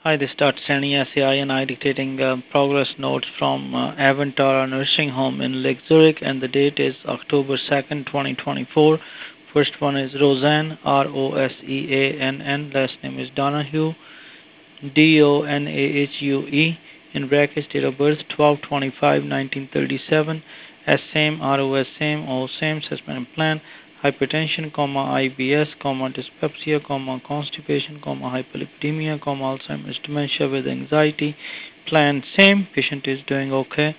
Hi, this is Dr. Sani SAI and I dictating progress notes from Avantara Nursing Home in Lake Zurich, and the date is October 2nd, 2024. First one is Roseanne, Roseann, last name is Donahue, Donahue, in brackets, date of birth 12/25/1937, as same, ROS same, O same, assessment plan, hypertension, IBS, dyspepsia, constipation, hyperlipidemia, Alzheimer's dementia with anxiety, plan same, patient is doing okay,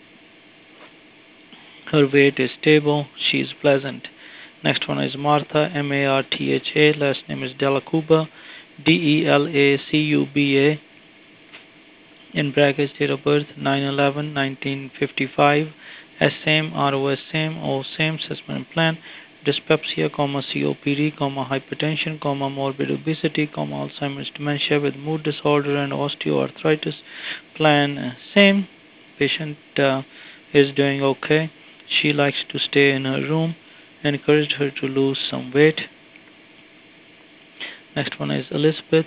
her weight is stable, she is pleasant. Next one is Martha, Martha, last name is Delacuba, Delacuba, in brackets, date of birth 9/11/1955, as same, ROS same, O same, assessment plan, dyspepsia, COPD, hypertension, morbid obesity, Alzheimer's dementia with mood disorder and osteoarthritis, plan same, patient is doing okay, she likes to stay in her room, encouraged her to lose some weight. Next one is Elizabeth,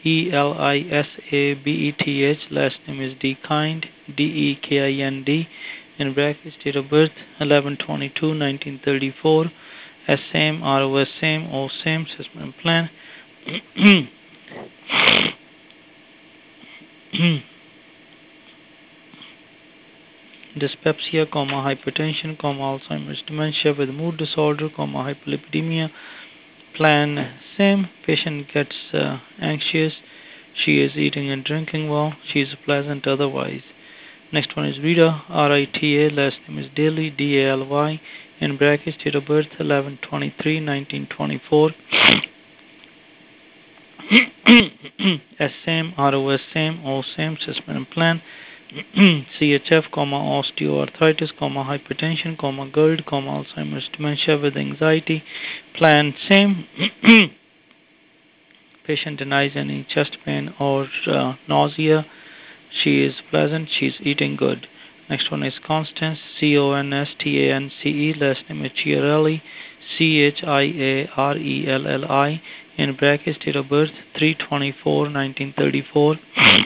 Elisabeth, last name is Dekind, Dekind, in brackets, date of birth 11/22/1934, as same, ROS same, O same, assessment plan. Dyspepsia, hypertension, Alzheimer's dementia with mood disorder, hyperlipidemia, plan same, patient gets anxious, she is eating and drinking well, she is pleasant otherwise. Next one is Rita, Rita, last name is Daly, Daly, in brackets, date of birth 11/23/1924, as same, ROS same, O same, assessment plan. CHF, osteoarthritis, hypertension, GERD, Alzheimer's dementia with anxiety, plan same. Patient denies any chest pain or nausea. She is pleasant. She is eating good. Next one is Constance, Constance, last name is Chiarelli, Chiarelli, in brackets, date of birth 3/24/1934.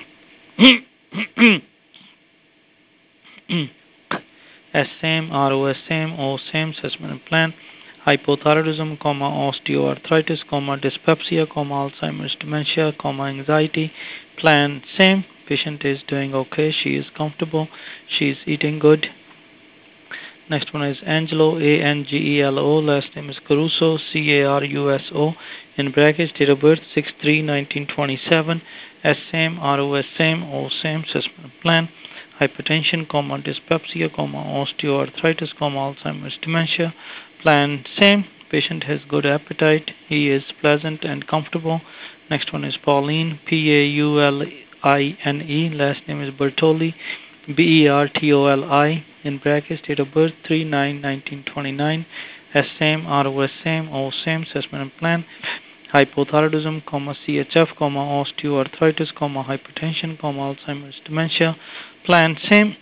As same, ROS same, O same, assessment plan. Hypothyroidism, osteoarthritis, dyspepsia, Alzheimer's dementia, anxiety, plan same. Patient is doing okay. She is comfortable. She is eating good. Next one is Angelo, Angelo, last name is Caruso, Caruso, in brackets, date of birth 6/3/1927, as same, ROS same, O same, assessment plan. Hypertension, dyspepsia, osteoarthritis, Alzheimer's dementia, plan same. Patient has good appetite. He is pleasant and comfortable. Next one is Pauline, Pauline, last name is Bertoli, Bertoli, in brackets, date of birth 3/9/1929, as same, ROS same, O same, assessment plan. Hypothyroidism, CHF, osteoarthritis, hypertension, Alzheimer's dementia, plan same.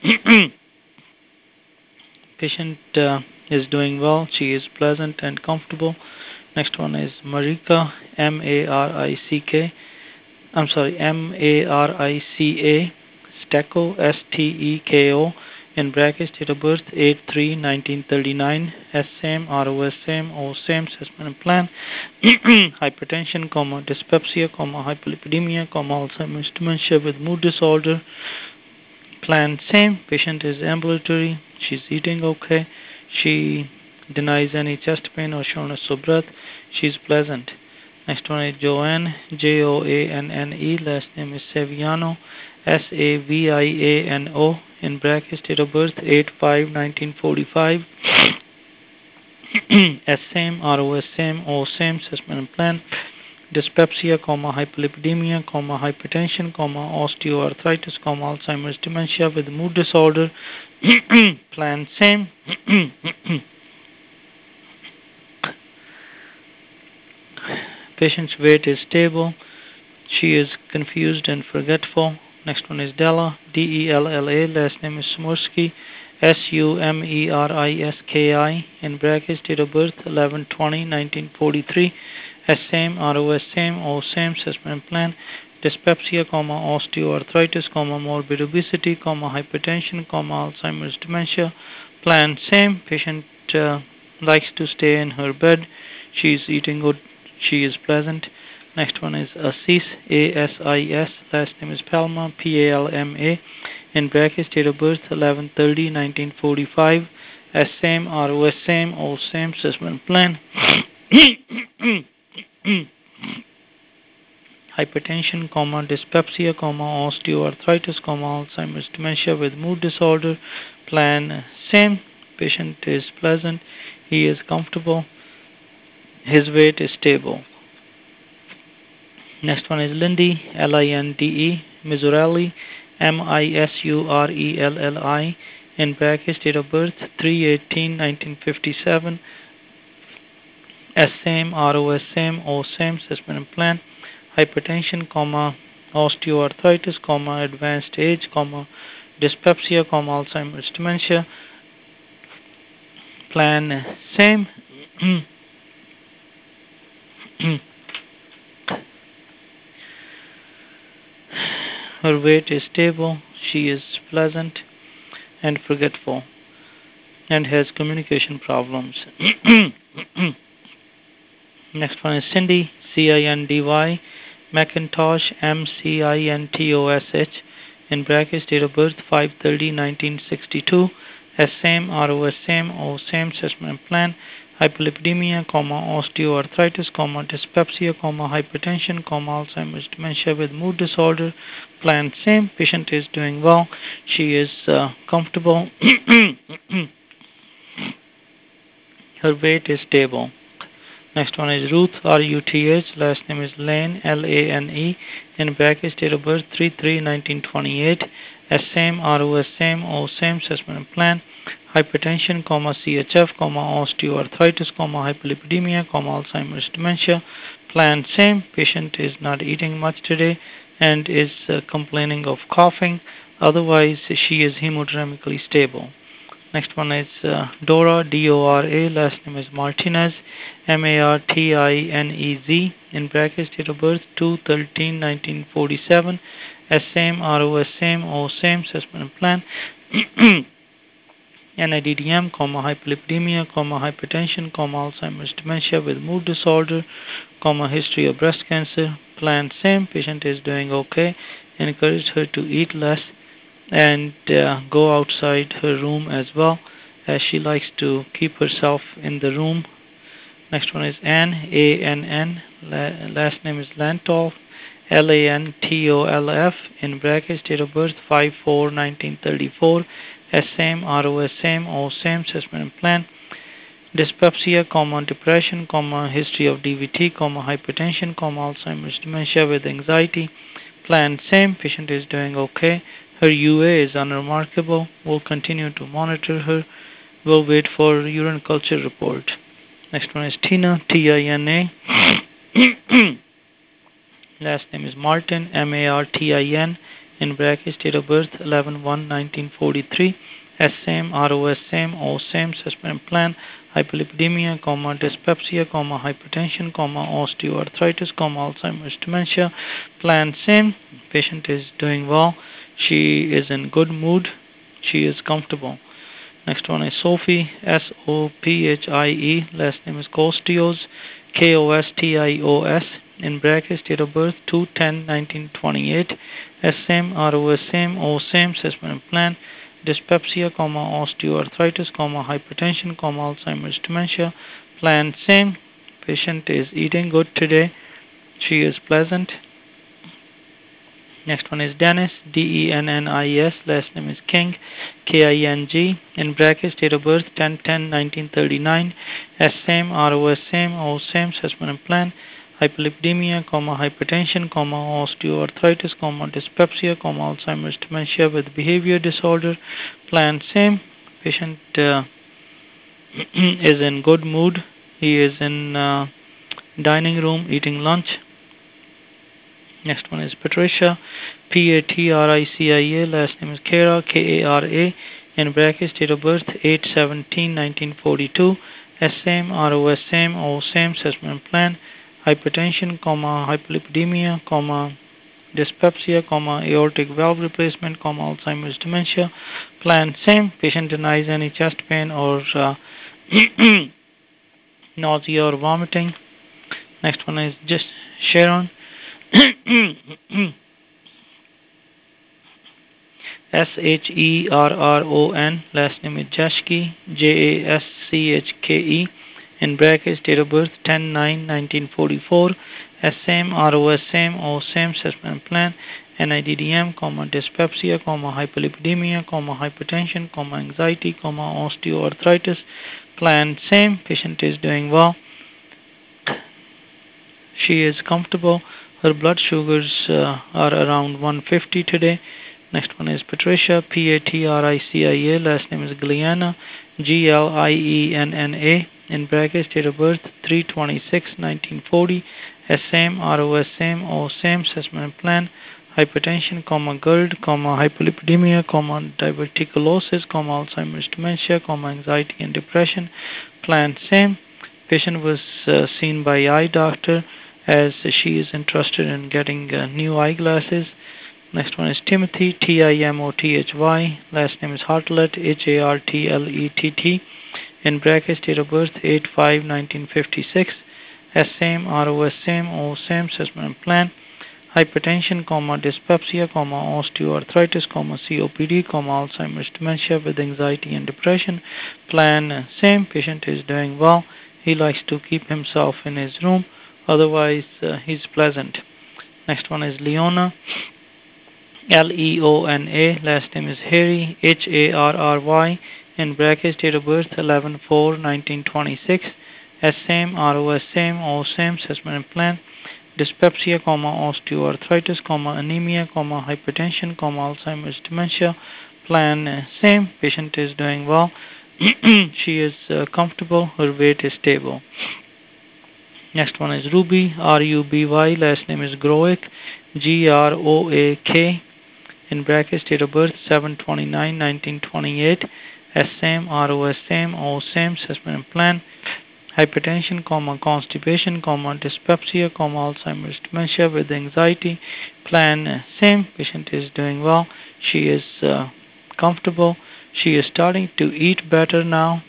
Patient is doing well. She is pleasant and comfortable. Next one is Marika, Marick. Marica, Steko, Steko, in brackets, date of birth 8/3/1939, as same, ROS same, O same, assessment plan. Hypertension, dyspepsia, hyperlipidemia, Alzheimer's dementia with mood disorder, plan same. Patient is ambulatory. She's eating okay. She denies any chest pain or shortness of breath. She's pleasant. Next one is Joanne, Joanne, last name is Saviano, Saviano, in brackets, date of birth 8/5/1945, as same, ROS same, O same, assessment plan. Dyspepsia, hyperlipidemia, hypertension, osteoarthritis, Alzheimer's dementia with mood disorder, plan same. Patient's weight is stable. She is confused and forgetful. Next one is Della, Della, last name is Smursky, Sumeriski, in brackets, date of birth 11/20/1943, same, ROS same, O same, assessment plan, dyspepsia, osteoarthritis, morbid obesity, hypertension, Alzheimer's dementia, plan same, patient likes to stay in her bed, she is eating good, she is pleasant. Next one is ASIS, ASIS, last name is Palma, PALMA, in brackets, date of birth 11/30/1945, same, ROS same, O same, assessment plan. Hypertension, dyspepsia, osteoarthritis, Alzheimer's dementia with mood disorder. Plan same. Patient is pleasant. He is comfortable. His weight is stable. Next one is Lindy, Linde, Misurelli, Misurelli, in brackets, date of birth 3/18/1957. Same, ROS same, O same, assessment plan. Hypertension, osteoarthritis, advanced age, dyspepsia, Alzheimer's dementia. Plan same. Her weight is stable. She is pleasant and forgetful and has communication problems. Next one is Cindy, Cindy, McIntosh, Mcintosh, in brackets, date of birth 5/30/1962. Same, ROS same, O same, assessment plan. Hyperlipidemia, osteoarthritis, dyspepsia, hypertension, Alzheimer's dementia with mood disorder. Plan same. Patient is doing well. She is comfortable. Her weight is stable. Next one is Ruth, RUTH, last name is Lane, LANE, in brackets, date of birth 3/3/1928. Same, ROS same, O same, assessment plan. Hypertension, CHF, osteoarthritis, hyperlipidemia, Alzheimer's dementia. Plan same. Patient is not eating much today and is complaining of coughing. Otherwise, she is hemodynamically stable. Next one is Dora, DORA, last name is Martinez, MARTINEZ, in brackets, date of birth 2/13/1947. Same, ROS same, O same, assessment plan. NIDDM, hyperlipidemia, hypertension, Alzheimer's dementia with mood disorder, history of breast cancer. Plan same. Patient is doing okay. Encourage her to eat less and go outside her room as well, as she likes to keep herself in the room. Next one is Ann, ANN, last name is Lantolf, LANTOLF, in brackets, date of birth 5/4/1934. Same, ROS same, O same, assessment plan. Dyspepsia, depression, history of DVT, hypertension, Alzheimer's dementia with anxiety. Plan same. Patient is doing okay. Her UA is unremarkable. We'll continue to monitor her. We'll wait for urine culture report. Next one is Tina, TINA. Last name is Martin, MARTIN, in brackets, date of birth 11/1/1943. Same, ROS same, O same, assessment plan. Hyperlipidemia, dyspepsia, hypertension, osteoarthritis, Alzheimer's dementia. Plan same. Patient is doing well. She is in good mood. She is comfortable. Next one is Sophie, SOPHIE, last name is Kostios, KOSTIOS, in brackets, date of birth 2/10/1928. Same, ROS same, O same, assessment plan. Dyspepsia, osteoarthritis, hypertension, Alzheimer's dementia. Plan same. Patient is eating good today. She is pleasant. Next one is Dennis, DENNIS, last name is King, KING, in brackets, date of birth 10/10/1939. Same, ROS same, O same, assessment plan. Hyperlipidemia, hypertension, osteoarthritis, dyspepsia, Alzheimer's dementia with behavior disorder. Plan same. Patient is in good mood. He is in dining room eating lunch. Next one is Patricia, PATRICIA, last name is Kara, KARA, in brackets, date of birth 8/17/1942. Same, ROS same, O same, assessment plan. hypertension, hypolipidemia, dyspepsia, aortic valve replacement, Alzheimer's dementia. Plan same. Patient denies any chest pain or nausea or vomiting. Next one is just Sharon. Sherron. Last name is Jashke. Jaschke. In brackets, date of birth 10/9/1944. Same, ROS same, O same, assessment plan. NIDDM, dyspepsia, hypolipidemia, hypertension, anxiety, osteoarthritis. Plan same. Patient is doing well. She is comfortable. Her blood sugars are around 150 today. Next one is Patricia, Patricia. Last name is Glienna, Glienna. In brackets, date of birth 3/26/1940. Same, ROS same, O same, assessment plan. Hypertension, GERD, hypolipidemia, diverticulosis, Alzheimer's dementia, anxiety and depression. Plan same. Patient was seen by eye doctor as she is interested in getting new eyeglasses. Next one is Timothy, Timothy. Last name is Hartlett, Hartlett. In brackets, date of birth 8/5/1956. Same, ROS same, O same, assessment plan. Hypertension, dyspepsia, osteoarthritis, COPD, Alzheimer's dementia with anxiety and depression. Plan same. Patient is doing well. He likes to keep himself in his room. Otherwise, he's pleasant. Next one is Leona, Leona. Last name is Harry, Harry. In brackets, date of birth 11/4/1926. Same, ROS same, O same, assessment plan. Dyspepsia, osteoarthritis, anemia, hypertension, Alzheimer's dementia. Plan same. Patient is doing well. She is comfortable. Her weight is stable. Next one is Ruby, Ruby. Last name is Groak, Groak. In brackets, date of birth 7/29/1928. Same, ROS same, O same, assessment plan. Hypertension, constipation, dyspepsia, Alzheimer's dementia with anxiety. Plan same. Patient is doing well. She is comfortable. She is starting to eat better now.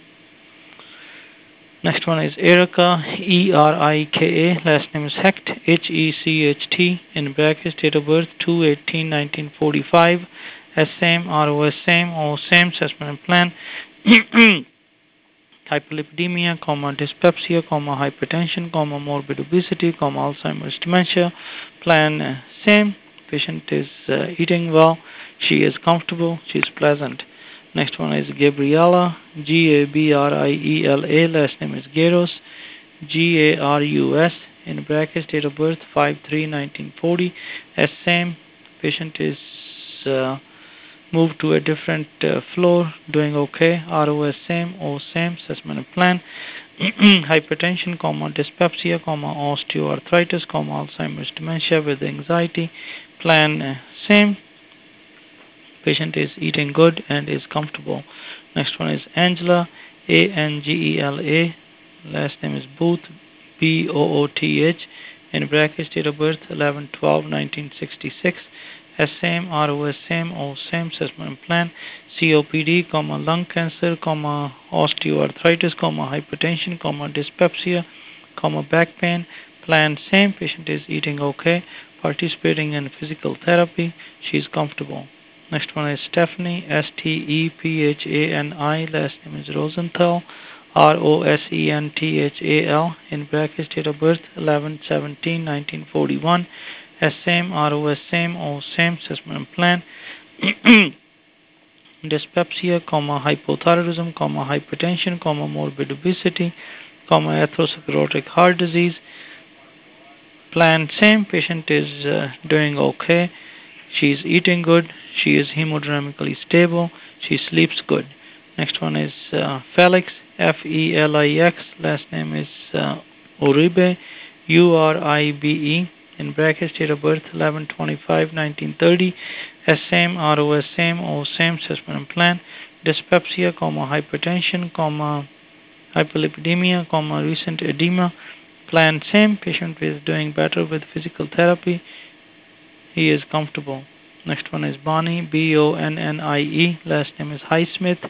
Next one is Erica, Erika. Last name is Hecht, Hecht. In brackets, date of birth 2/18/1945. Same, ROS same, O same, assessment plan. Hypolipidemia, dyspepsia, hypertension, morbid obesity, Alzheimer's dementia. Plan same. Patient is eating well. She is comfortable. She is pleasant. Next one is Gabriela, Gabriela. Last name is Garus, Garus. In brackets, date of birth 5/3/1940. Same. Patient is moved to a different floor, doing okay. ROS same, O same, assessment plan. Hypertension, dyspepsia, osteoarthritis, Alzheimer's dementia with anxiety. Plan same. Patient is eating good and is comfortable. Next one is Angela, Angela. Last name is Booth, Booth. In brackets, date of birth 11/12/1966. Same, ROS same, O same, assessment plan. COPD, lung cancer, osteoarthritis, hypertension, dyspepsia, back pain. Plan same. Patient is eating okay, participating in physical therapy. She is comfortable. Next one is Stephanie, Stephani. Last name is Rosenthal, Rosenthal. In brackets, date of birth 11/17/1941. Same, ROS same, O same, assessment plan. Dyspepsia, hypothyroidism, hypertension, morbid obesity, atherosclerotic heart disease. Plan same. Patient is doing okay. She is eating good. She is hemodynamically stable. She sleeps good. Next one is Felix, Felix. Last name is Uribe, Uribe. In brackets, date of birth 11/25/1930. Same, ROS same, O same, assessment plan. Dyspepsia, hypertension, hypolipidemia, recent edema. Plan same. Patient is doing better with physical therapy. He is comfortable. Next one is Bonnie, Bonnie. Last name is Highsmith,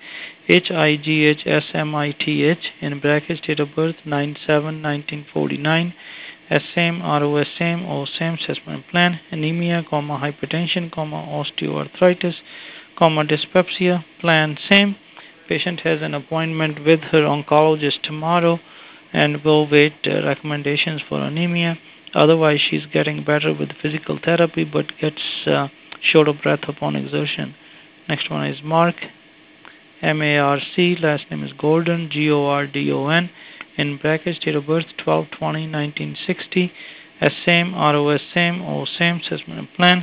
Highsmith. In brackets, date of birth 9/7/1949. Same, ROS same, O same, assessment plan. Anemia, hypertension, osteoarthritis, dyspepsia. Plan same. Patient has an appointment with her oncologist tomorrow and will wait recommendations for anemia. Otherwise, she's getting better with physical therapy but gets short of breath upon exertion. Next one is Mark, Marc. Last name is Gordon, Gordon. In brackets, date of birth 12/20/1960. Same, ROS same, O same, assessment plan.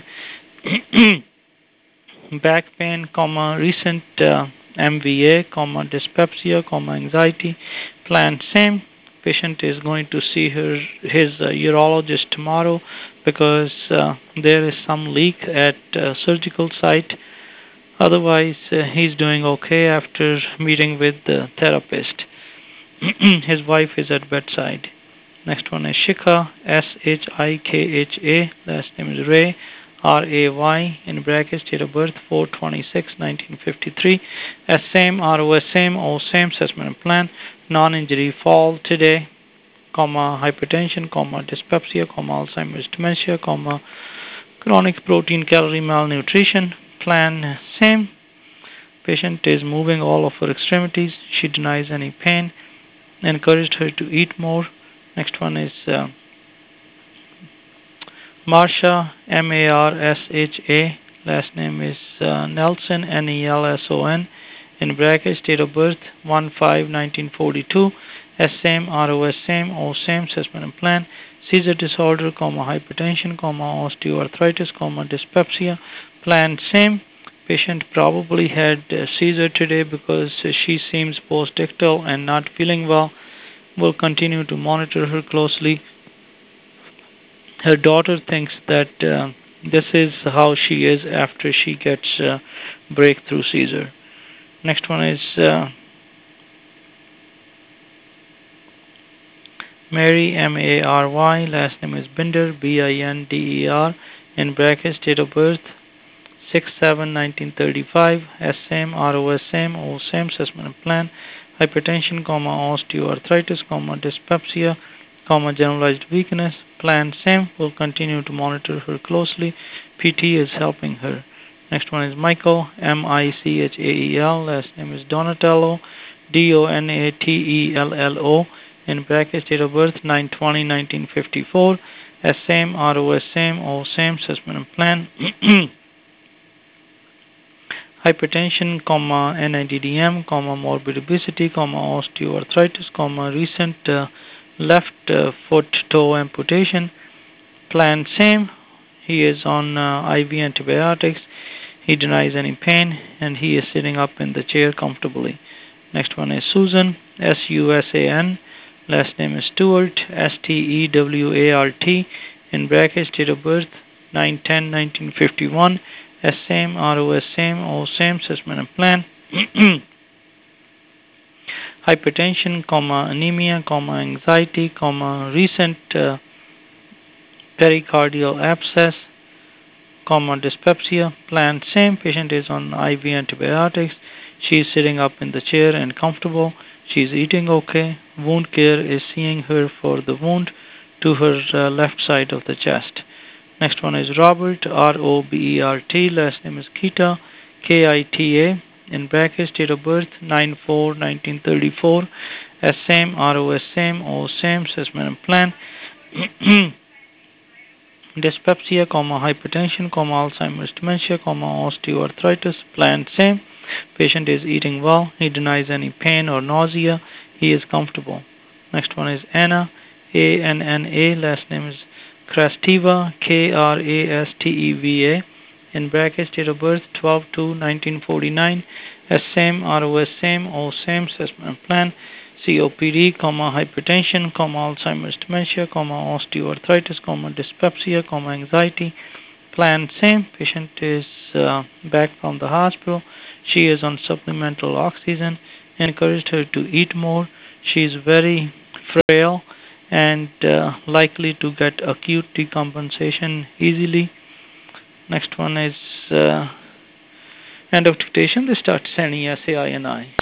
Back pain, recent MVA, dyspepsia, anxiety. Plan same. Patient is going to see his urologist tomorrow because there is some leak at surgical site. Otherwise, he's doing okay after meeting with the therapist. His wife is at bedside. Next one is Shikha, Shikha. Last name is Ray, Ray. In brackets, date of birth 4/26/1953. Same, ROS same, O same, assessment plan. Non-injury fall today, hypertension, dyspepsia, Alzheimer's dementia, chronic protein calorie malnutrition. Plan same. Patient is moving all of her extremities. She denies any pain. Encouraged her to eat more. Next one is Marsha, Marsha. Last name is Nelson, Nelson. In brackets, date of birth 1/5/1942. Same, ROS same, O same, assessment plan. Seizure disorder, hypertension, osteoarthritis, dyspepsia. Plan same. Patient probably had a seizure today because she seems post-ictal and not feeling well. We'll continue to monitor her closely. Her daughter thinks that this is how she is after she gets breakthrough seizure. Next one is Mary, Mary. Last name is Binder, Binder. In brackets, date of birth 6/7/1935. Same, ROS same, O same, assessment plan. Hypertension, osteoarthritis, dyspepsia, generalized weakness. Plan same. Will continue to monitor her closely. PT is helping her. Next one is Michael, Michael. Last name is Donatello, Donatello. In brackets, date of birth 9/20/1954. Same, ROS same, O same, assessment plan. Hypertension, NIDDM, morbid obesity, osteoarthritis, recent left foot toe amputation. Plan same. He is on IV antibiotics. He denies any pain and he is sitting up in the chair comfortably. Next one is Susan, Susan. Last name is Stewart, Stewart. In brackets, date of birth 9/10/1951. Same, ROS same, O same, assessment plan. Hypertension, anemia, anxiety, recent pericardial abscess, dyspepsia. Plan same. Patient is on IV antibiotics. She is sitting up in the chair and comfortable. She is eating okay. Wound care is seeing her for the wound to her left side of the chest. Next one is Robert, Robert. Last name is Kita, Kita. In brackets, date of birth 9/4/1934. Same, ROS same, O same, assessment plan. Dyspepsia, hypertension, Alzheimer's dementia, osteoarthritis. Plan same. Patient is eating well. He denies any pain or nausea. He is comfortable. Next one is Anna, Anna. Last name is Krasteva, Krasteva. In brackets, date of birth 12/2/1949. Same, ROS same, O same, assessment plan. COPD, hypertension, Alzheimer's dementia, osteoarthritis, dyspepsia, anxiety. Plan same. Patient is back from the hospital. She is on supplemental oxygen. Encouraged her to eat more. She is very frail and likely to get acute decompensation easily. Next one is end of dictation. They start sending SAI and I.